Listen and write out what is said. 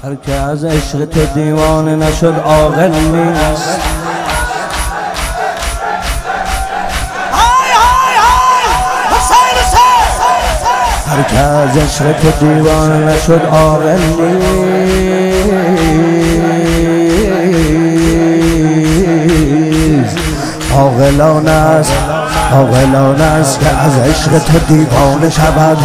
هر که از عشق تو دیوانه نشد عاقل نیست. هر که از عشق تو دیوانه نشد عاقل نیست. عاقلانه است که از عشق تو دیوانه شود.